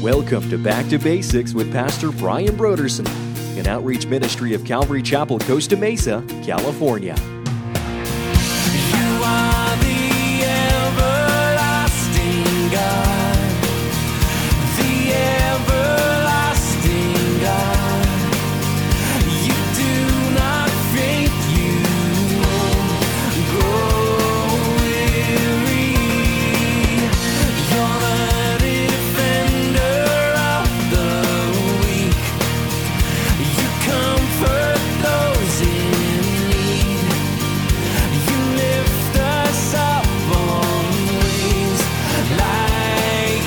Welcome to Back to Basics with Pastor Brian Broderson, an outreach ministry of Calvary Chapel, Costa Mesa, California. You are the everlasting God, the everlasting God. You do not faint, you won't grow weary. You're the defender of the weak. You comfort those in need. You lift us up on wings like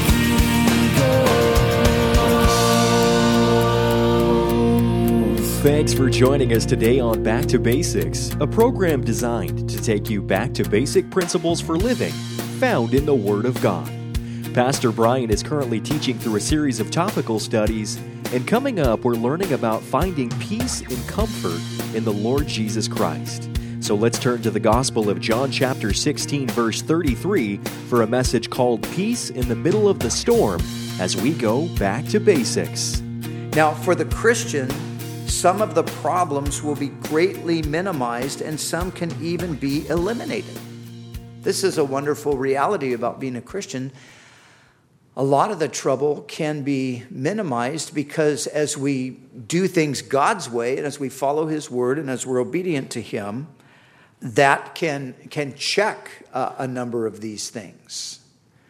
eagles. Thanks for joining us today on Back to Basics, a program designed to take you back to basic principles for living found in the Word of God. Pastor Brian is currently teaching through a series of topical studies, and coming up, we're learning about finding peace and comfort in the Lord Jesus Christ. So let's turn to the Gospel of John chapter 16, verse 33 for a message called Peace in the Middle of the Storm as we go back to basics. Now, for the Christian, some of the problems will be greatly minimized and some can even be eliminated. This is a wonderful reality about being a Christian. A lot of the trouble can be minimized because as we do things God's way and as we follow His Word and as we're obedient to Him, that can check a number of these things.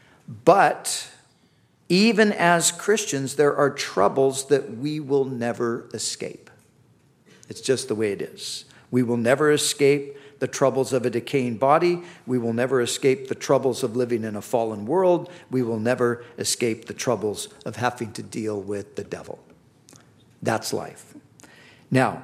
But even as Christians, there are troubles that we will never escape. It's just the way it is. We will never escape the troubles of a decaying body. We will never escape the troubles of living in a fallen world. We will never escape the troubles of having to deal with the devil. That's life. Now,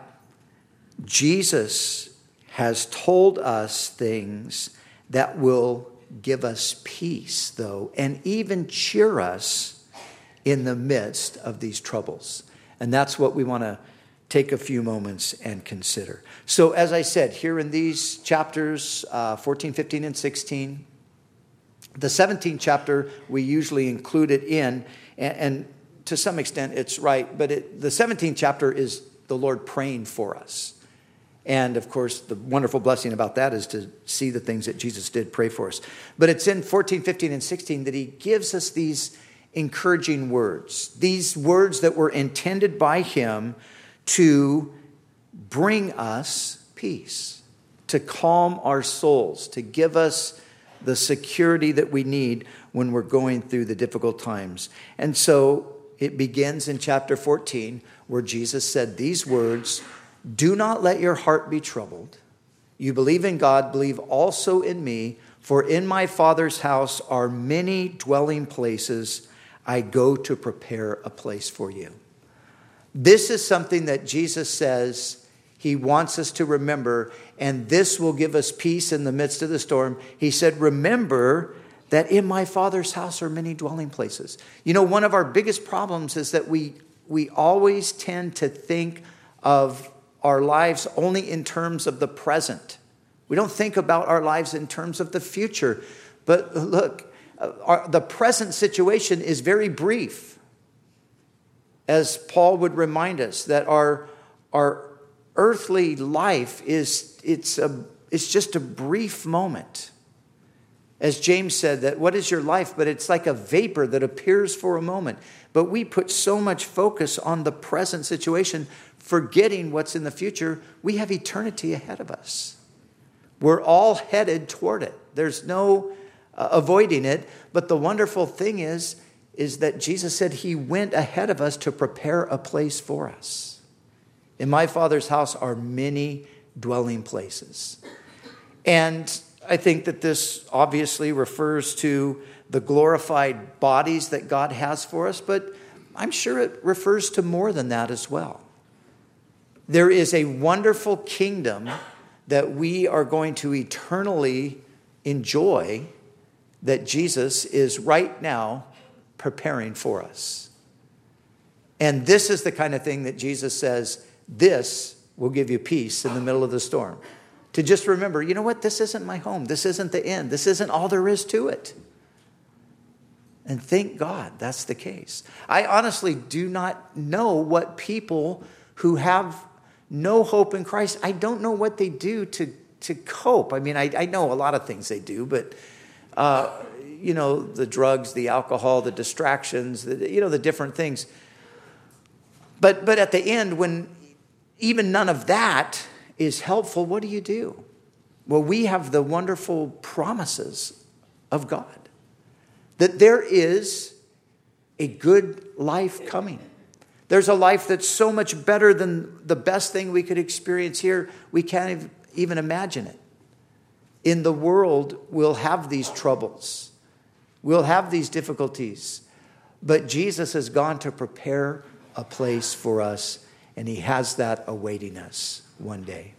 Jesus has told us things that will give us peace, though, and even cheer us in the midst of these troubles. And that's what we want to take a few moments and consider. So as I said, here in these chapters, 14, 15, and 16, the 17th chapter we usually include it in, and to some extent it's right, but the 17th chapter is the Lord praying for us. And of course, the wonderful blessing about that is to see the things that Jesus did pray for us. But it's in 14, 15, and 16 that He gives us these encouraging words, these words that were intended by Him to bring us peace, to calm our souls, to give us the security that we need when we're going through the difficult times. And so it begins in chapter 14 where Jesus said these words, "Do not let your heart be troubled. You believe in God, believe also in me, for in my Father's house are many dwelling places. I go to prepare a place for you." This is something that Jesus says He wants us to remember, and this will give us peace in the midst of the storm. He said, remember that in my Father's house are many dwelling places. You know, one of our biggest problems is that we always tend to think of our lives only in terms of the present. We don't think about our lives in terms of the future. But look, the present situation is very brief. As Paul would remind us that our earthly life it's just a brief moment. As James said, that what is your life? But it's like a vapor that appears for a moment. But we put so much focus on the present situation, forgetting what's in the future. We have eternity ahead of us. We're all headed toward it. There's no avoiding it. But the wonderful thing is that Jesus said He went ahead of us to prepare a place for us. In my Father's house are many dwelling places. And I think that this obviously refers to the glorified bodies that God has for us, but I'm sure it refers to more than that as well. There is a wonderful kingdom that we are going to eternally enjoy that Jesus is right now preparing for us. And this is the kind of thing that Jesus says, this will give you peace in the middle of the storm. To just remember, you know what? This isn't my home. This isn't the end. This isn't all there is to it. And thank God that's the case. I honestly do not know what people who have no hope in Christ, I don't know what they do to cope. I mean, I know a lot of things they do, but, the drugs, the alcohol, the distractions, the different things. But at the end, when even none of that is helpful, what do? Well, we have the wonderful promises of God that there is a good life coming. There's a life that's so much better than the best thing we could experience here. We can't even imagine it. In the world, we'll have these troubles. We'll have these difficulties. But Jesus has gone to prepare a place for us, and he has that awaiting us one day.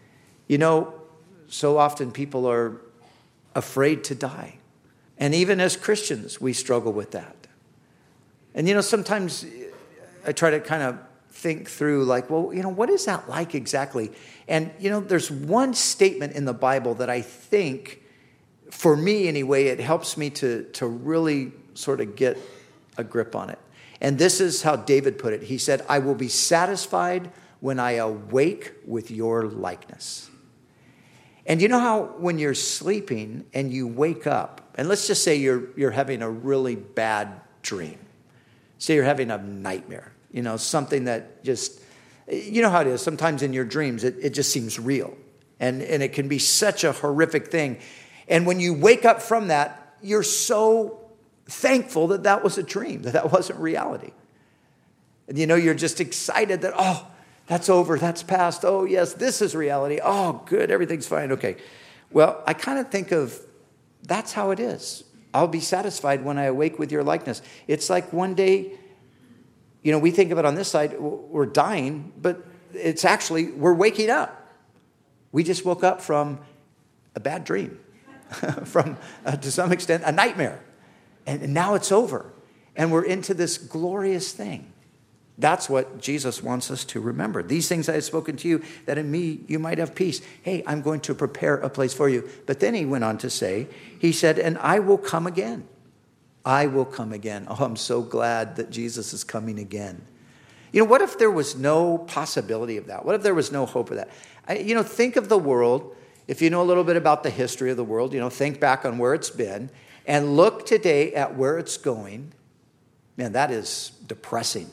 So often people are afraid to die. And even as Christians, we struggle with that. And sometimes I try to kind of think through what is that like exactly? And, there's one statement in the Bible that I think, for me anyway, it helps me to really sort of get a grip on it. And this is how David put it. He said, I will be satisfied when I awake with your likeness. And you know how when you're sleeping and you wake up, and let's just say you're having a really bad dream. Say you're having a nightmare, something that just, how it is. Sometimes in your dreams, it just seems real. And it can be such a horrific thing. And when you wake up from that, you're so thankful that was a dream, that wasn't reality. And you're just excited that, that's over, that's past. Oh, yes, this is reality. Oh, good, everything's fine. Okay. Well, I kind of think of that's how it is. I'll be satisfied when I awake with your likeness. It's like one day, we think of it on this side, we're dying, but it's actually, we're waking up. We just woke up from a bad dream, from, to some extent, a nightmare. And now it's over. And we're into this glorious thing. That's what Jesus wants us to remember. These things I have spoken to you, that in me you might have peace. Hey, I'm going to prepare a place for you. But then he went on to say, he said, and I will come again. I will come again. Oh, I'm so glad that Jesus is coming again. What if there was no possibility of that? What if there was no hope of that? Think of the world. If you know a little bit about the history of the world, think back on where it's been and look today at where it's going. Man, that is depressing.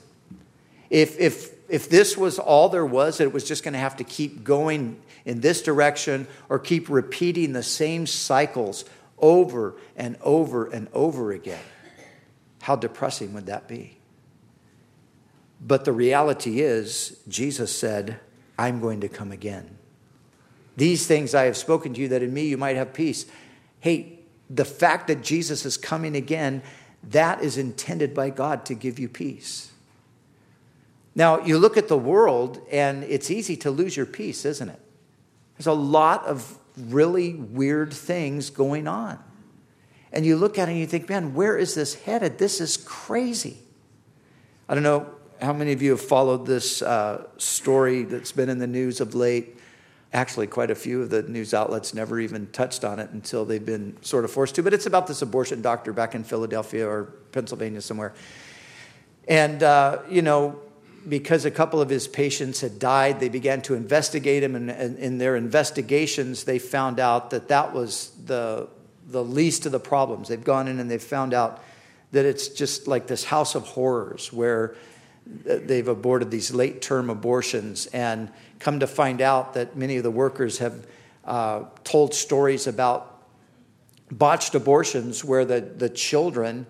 If this was all there was, it was just going to have to keep going in this direction or keep repeating the same cycles over and over and over again. How depressing would that be? But the reality is, Jesus said, I'm going to come again. These things I have spoken to you, that in me you might have peace. Hey, the fact that Jesus is coming again, that is intended by God to give you peace. Now, you look at the world, and it's easy to lose your peace, isn't it? There's a lot of really weird things going on. And you look at it and you think, man, where is this headed? This is crazy. I don't know how many of you have followed this story that's been in the news of late. Actually, quite a few of the news outlets never even touched on it until they've been sort of forced to. But it's about this abortion doctor back in Philadelphia or Pennsylvania somewhere. And, because a couple of his patients had died, they began to investigate him. And in their investigations, they found out that was the least of the problems. They've gone in and they've found out that it's just like this house of horrors where they've aborted these late-term abortions, and come to find out that many of the workers have told stories about botched abortions where the children,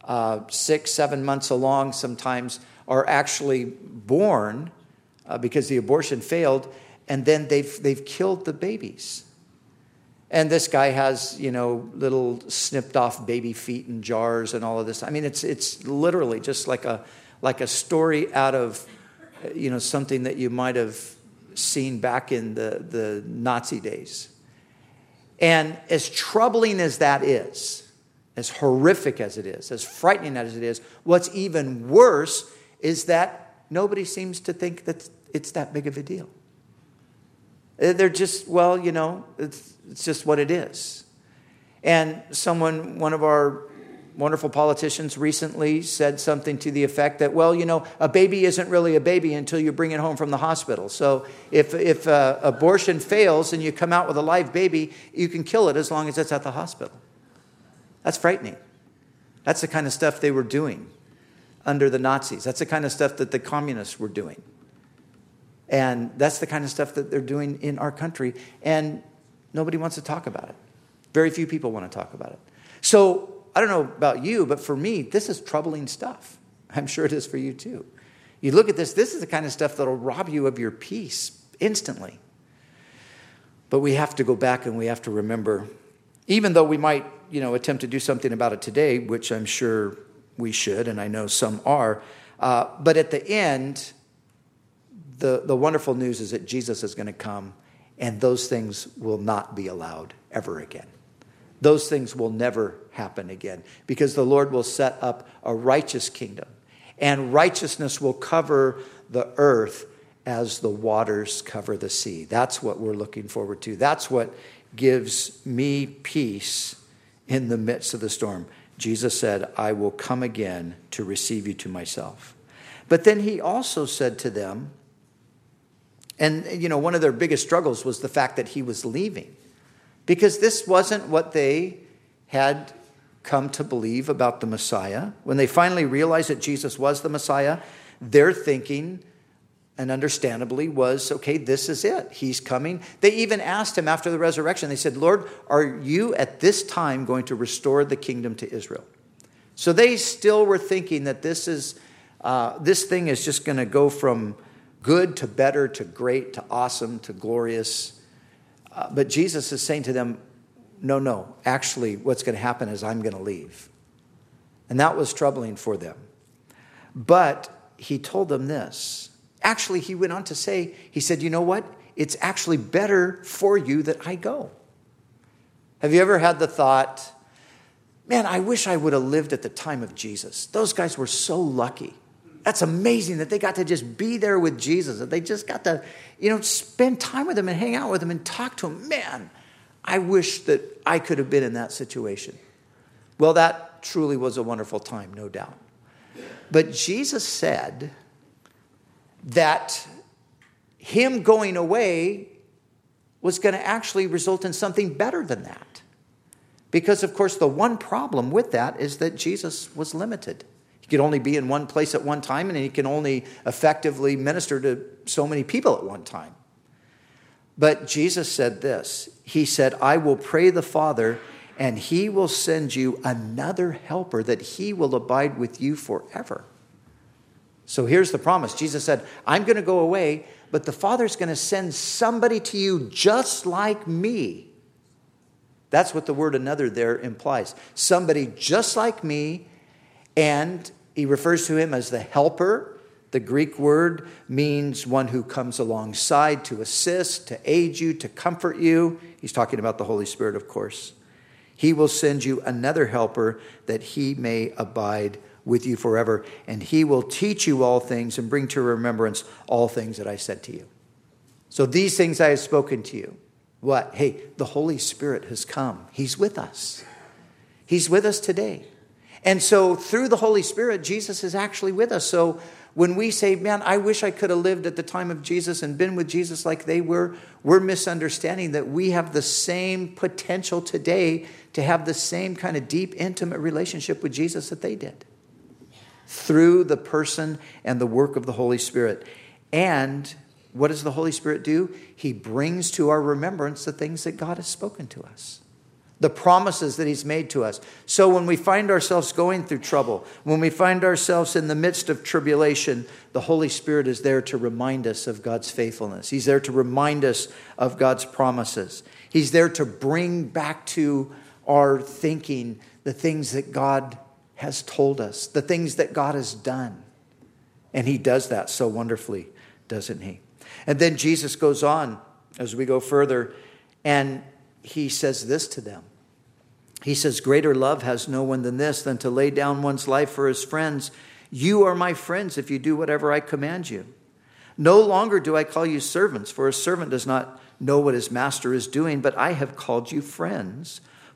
6-7 months along sometimes, are actually born because the abortion failed, and then they've killed the babies. And this guy has, little snipped off baby feet in jars and all of this. I mean, it's literally just like a story out of, something that you might have seen back in the Nazi days. And as troubling as that is, as horrific as it is, as frightening as it is, what's even worse is that nobody seems to think that it's that big of a deal. They're just, it's just what it is. And one of our wonderful politicians recently said something to the effect that, well, a baby isn't really a baby until you bring it home from the hospital. So if abortion fails and you come out with a live baby, you can kill it as long as it's at the hospital. That's frightening. That's the kind of stuff they were doing under the Nazis. That's the kind of stuff that the communists were doing. And that's the kind of stuff that they're doing in our country. And nobody wants to talk about it. Very few people want to talk about it. So I don't know about you, but for me, this is troubling stuff. I'm sure it is for you too. You look at this is the kind of stuff that'll rob you of your peace instantly. But we have to go back and we have to remember, even though we might, attempt to do something about it today, which I'm sure we should, and I know some are, but at the end, the wonderful news is that Jesus is going to come, and those things will not be allowed ever again. Those things will never happen again, because the Lord will set up a righteous kingdom, and righteousness will cover the earth as the waters cover the sea. That's what we're looking forward to. That's what gives me peace in the midst of the storm. Jesus said, I will come again to receive you to myself. But then he also said to them, and one of their biggest struggles was the fact that he was leaving, because this wasn't what they had come to believe about the Messiah. When they finally realized that Jesus was the Messiah, their thinking, and understandably, was, okay, this is it. He's coming. They even asked him after the resurrection, they said, Lord, are you at this time going to restore the kingdom to Israel? So they still were thinking that this thing is just going to go from good to better to great to awesome to glorious. But Jesus is saying to them, no. Actually, what's going to happen is I'm going to leave. And that was troubling for them. But he told them this. Actually, he went on to say, he said, you know what? It's actually better for you that I go. Have you ever had the thought, man, I wish I would have lived at the time of Jesus. Those guys were so lucky. That's amazing that they got to just be there with Jesus, that they just got to, spend time with him and hang out with him and talk to him. Man, I wish that I could have been in that situation. Well, that truly was a wonderful time, no doubt. But Jesus said that him going away was going to actually result in something better than that. Because, of course, the one problem with that is that Jesus was limited. He could only be in one place at one time, and he can only effectively minister to so many people at one time. But Jesus said this. He said, I will pray the Father, and he will send you another helper that he will abide with you forever. So here's the promise. Jesus said, I'm going to go away, but the Father's going to send somebody to you just like me. That's what the word another there implies. Somebody just like me, and he refers to him as the helper. The Greek word means one who comes alongside to assist, to aid you, to comfort you. He's talking about the Holy Spirit, of course. He will send you another helper that he may abide with you forever, and he will teach you all things and bring to remembrance all things that I said to you. So these things I have spoken to you. What? Hey, the Holy Spirit has come. He's with us. He's with us today. And so through the Holy Spirit, Jesus is actually with us. So when we say, man, I wish I could have lived at the time of Jesus and been with Jesus like they were, we're misunderstanding that we have the same potential today to have the same kind of deep, intimate relationship with Jesus that they did, through the person and the work of the Holy Spirit. And what does the Holy Spirit do? He brings to our remembrance the things that God has spoken to us, the promises that he's made to us. So when we find ourselves going through trouble, when we find ourselves in the midst of tribulation, the Holy Spirit is there to remind us of God's faithfulness. He's there to remind us of God's promises. He's there to bring back to our thinking the things that God has told us, the things that God has done. And he does that so wonderfully, doesn't he? And then Jesus goes on as we go further, and he says this to them. He says, greater love has no one than this, than to lay down one's life for his friends. You are my friends if you do whatever I command you. No longer do I call you servants, for a servant does not know what his master is doing, but I have called you friends.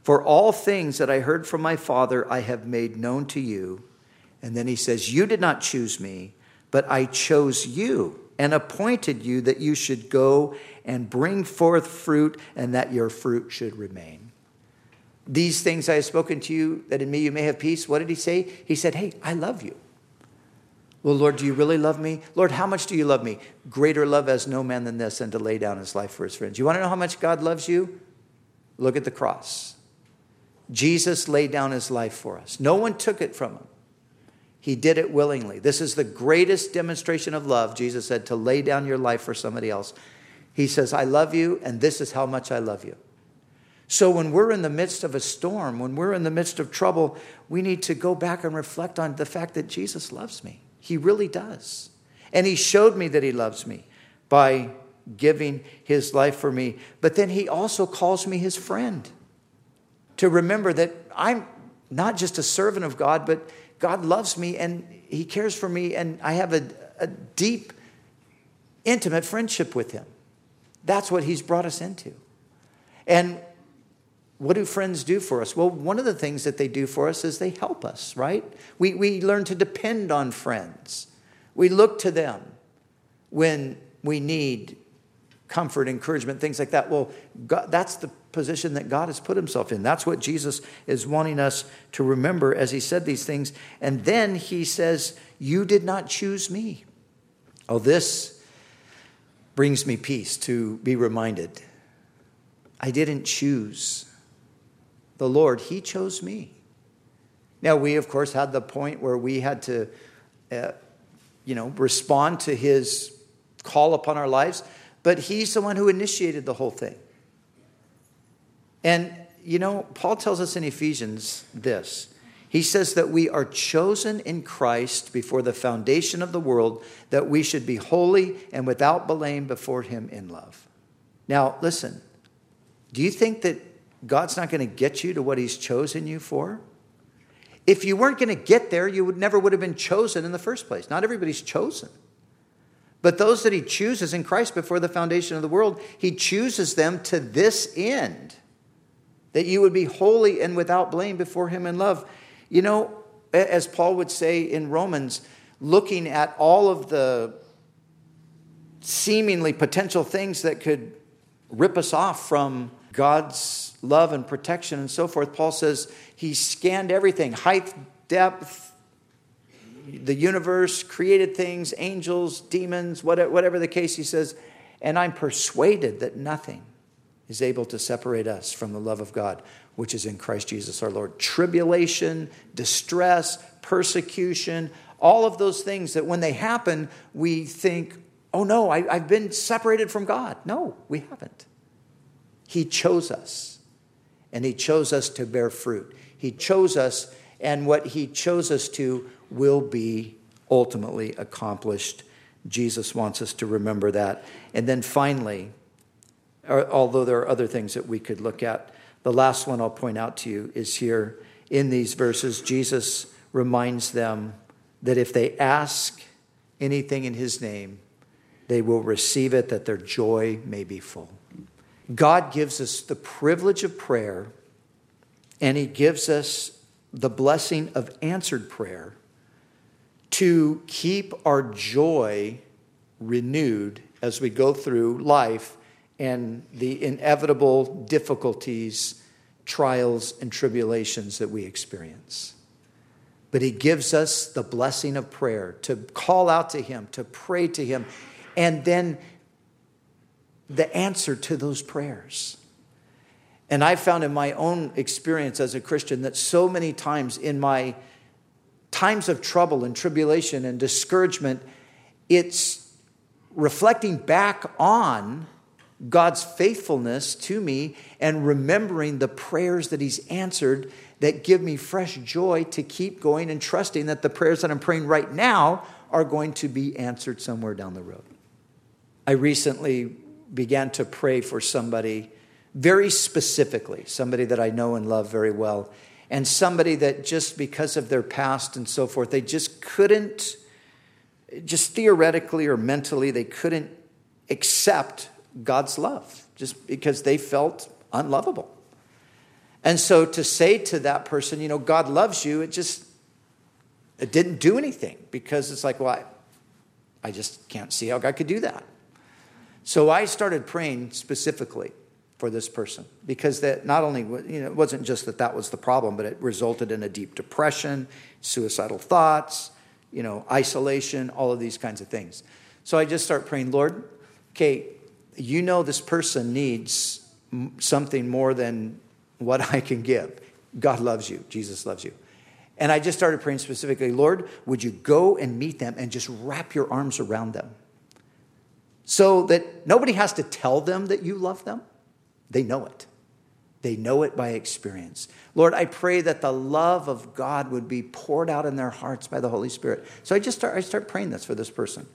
For all things that I heard from my Father, I have made known to you. And then he says, you did not choose me, but I chose you and appointed you that you should go and bring forth fruit and that your fruit should remain. These things I have spoken to you, that in me you may have peace. What did he say? He said, hey, I love you. Well, Lord, do you really love me? Lord, how much do you love me? Greater love has no man than this, than to lay down his life for his friends. You want to know how much God loves you? Look at the cross. Jesus laid down his life for us. No one took it from him. He did it willingly. This is the greatest demonstration of love, Jesus said, to lay down your life for somebody else. He says, I love you, and this is how much I love you. So when we're in the midst of a storm, when we're in the midst of trouble, we need to go back and reflect on the fact that Jesus loves me. He really does. And he showed me that he loves me by giving his life for me. But then he also calls me his friend. To remember that I'm not just a servant of God, but God loves me and he cares for me, and I have a deep, intimate friendship with him. That's what he's brought us into. And what do friends do for us? Well, one of the things that they do for us is they help us, right? We learn to depend on friends. We look to them when we need comfort, encouragement, things like that. Well, God, that's the position that God has put himself in. That's what Jesus is wanting us to remember as he said these things. And then he says, you did not choose me. Oh, this brings me peace to be reminded. I didn't choose the Lord. He chose me. Now, we, of course, had the point where we had to, respond to his call upon our lives. But he's the one who initiated the whole thing. And, Paul tells us in Ephesians this. He says that we are chosen in Christ before the foundation of the world, that we should be holy and without blame before him in love. Now, listen, do you think that God's not going to get you to what he's chosen you for? If you weren't going to get there, you never would have been chosen in the first place. Not everybody's chosen. But those that he chooses in Christ before the foundation of the world, he chooses them to this end, that you would be holy and without blame before him in love. As Paul would say in Romans, looking at all of the seemingly potential things that could rip us off from God's love and protection and so forth, Paul says he scanned everything, height, depth, the universe, created things, angels, demons, whatever the case, he says, and I'm persuaded that nothing is able to separate us from the love of God, which is in Christ Jesus our Lord. Tribulation, distress, persecution, all of those things that when they happen, we think, oh no, I've been separated from God. No, we haven't. He chose us, and he chose us to bear fruit. He chose us, and what he chose us to will be ultimately accomplished. Jesus wants us to remember that. And then finally, although there are other things that we could look at, the last one I'll point out to you is here in these verses. Jesus reminds them that if they ask anything in his name, they will receive it, that their joy may be full. God gives us the privilege of prayer, and he gives us the blessing of answered prayer to keep our joy renewed as we go through life and the inevitable difficulties, trials, and tribulations that we experience. But he gives us the blessing of prayer to call out to him, to pray to him, and then the answer to those prayers. And I've found in my own experience as a Christian that so many times in my times of trouble and tribulation and discouragement, it's reflecting back on God's faithfulness to me and remembering the prayers that he's answered that give me fresh joy to keep going and trusting that the prayers that I'm praying right now are going to be answered somewhere down the road. I recently began to pray for somebody very specifically, somebody that I know and love very well, and somebody that just because of their past and so forth, they just couldn't, just theoretically or mentally, they couldn't accept God's love just because they felt unlovable. And so to say to that person, God loves you, it didn't do anything, because it's like, well, I just can't see how God could do that. So I started praying specifically for this person, because that not only, it wasn't just that was the problem, but it resulted in a deep depression, suicidal thoughts, isolation, all of these kinds of things. So I just start praying, Lord, okay, this person needs something more than what I can give. God loves you. Jesus loves you. And I just started praying specifically, Lord, would you go and meet them and just wrap your arms around them so that nobody has to tell them that you love them. They know it. They know it by experience. Lord, I pray that the love of God would be poured out in their hearts by the Holy Spirit. So I start praying this for this person.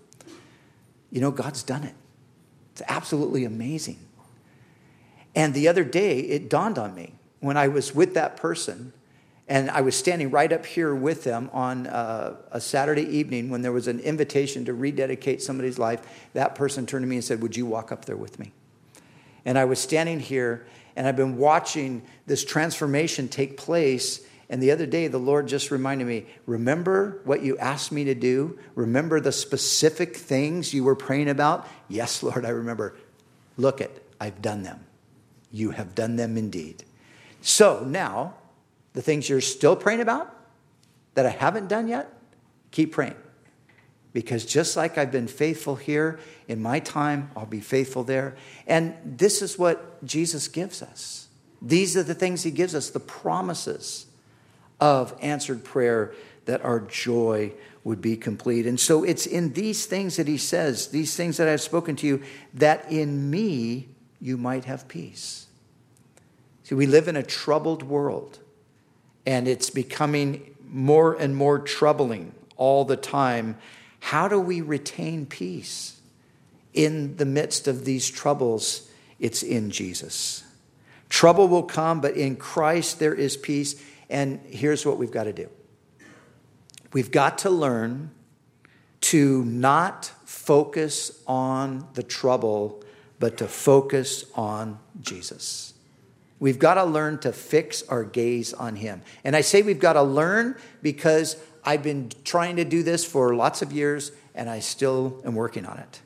God's done it. It's absolutely amazing. And the other day, it dawned on me when I was with that person, and I was standing right up here with them on a Saturday evening when there was an invitation to rededicate somebody's life. That person turned to me and said, would you walk up there with me? And I was standing here, and I've been watching this transformation take place. And the other day, the Lord just reminded me, remember what you asked me to do? Remember the specific things you were praying about? Yes, Lord, I remember. Look it, I've done them. You have done them indeed. So now, the things you're still praying about that I haven't done yet, keep praying. Because just like I've been faithful here in my time, I'll be faithful there. And this is what Jesus gives us. These are the things he gives us, the promises of answered prayer, that our joy would be complete. And so it's in these things that he says, these things that I've spoken to you, that in me you might have peace. See, we live in a troubled world, and it's becoming more and more troubling all the time. How do we retain peace in the midst of these troubles? It's in Jesus. Trouble will come, but in Christ there is peace. And here's what we've got to do. We've got to learn to not focus on the trouble, but to focus on Jesus. We've got to learn to fix our gaze on him. And I say we've got to learn because I've been trying to do this for lots of years, and I still am working on it.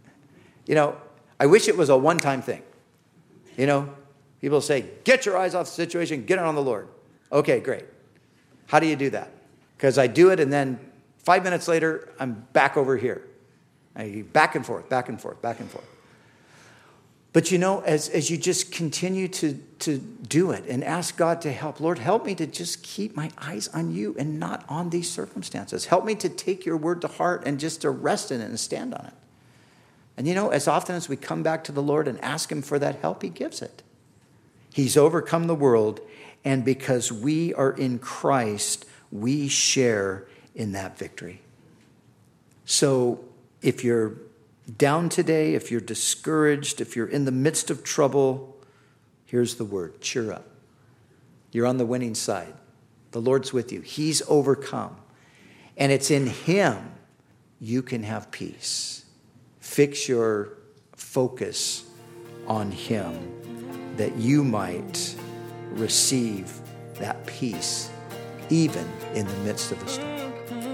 I wish it was a one-time thing. People say, get your eyes off the situation, get it on the Lord. Okay, great. How do you do that? Because I do it, and then 5 minutes later, I'm back over here. Back and forth, back and forth, back and forth. But as you just continue to do it and ask God to help, Lord, help me to just keep my eyes on you and not on these circumstances. Help me to take your word to heart and just to rest in it and stand on it. And as often as we come back to the Lord and ask him for that help, he gives it. He's overcome the world, and because we are in Christ, we share in that victory. So if you're down today, if you're discouraged, if you're in the midst of trouble, here's the word: cheer up. You're on the winning side. The Lord's with you. He's overcome. And it's in him you can have peace. Fix your focus on him that you might receive that peace even in the midst of the storm.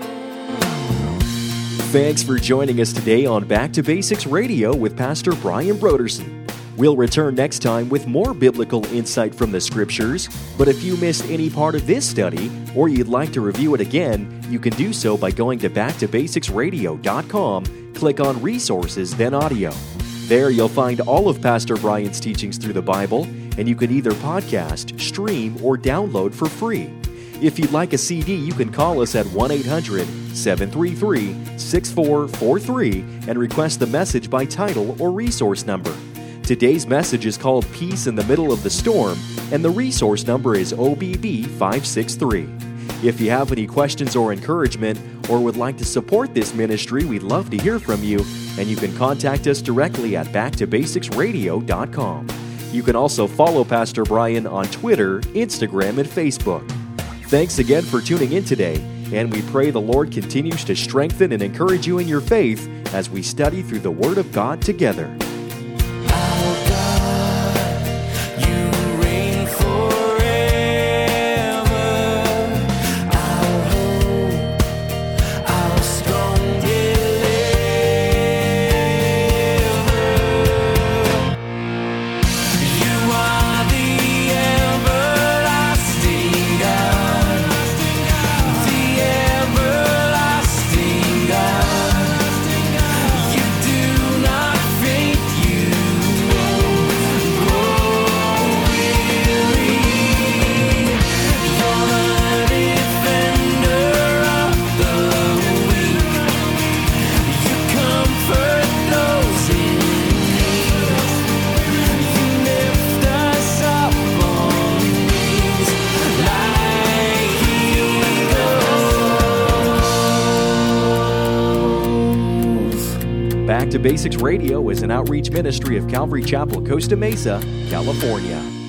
Thanks for joining us today on Back to Basics Radio with Pastor Brian Brodersen. We'll return next time with more biblical insight from the Scriptures, but if you missed any part of this study or you'd like to review it again, you can do so by going to backtobasicsradio.com, click on Resources, then Audio. There you'll find all of Pastor Brian's teachings through the Bible, and you can either podcast, stream, or download for free. If you'd like a CD, you can call us at 1-800-733-6443 and request the message by title or resource number. Today's message is called Peace in the Middle of the Storm, and the resource number is OBB 563. If you have any questions or encouragement, or would like to support this ministry, we'd love to hear from you, and you can contact us directly at backtobasicsradio.com. You can also follow Pastor Brian on Twitter, Instagram, and Facebook. Thanks again for tuning in today, and we pray the Lord continues to strengthen and encourage you in your faith as we study through the Word of God together. Our God, you reign forever. Back to Basics Radio is an outreach ministry of Calvary Chapel, Costa Mesa, California.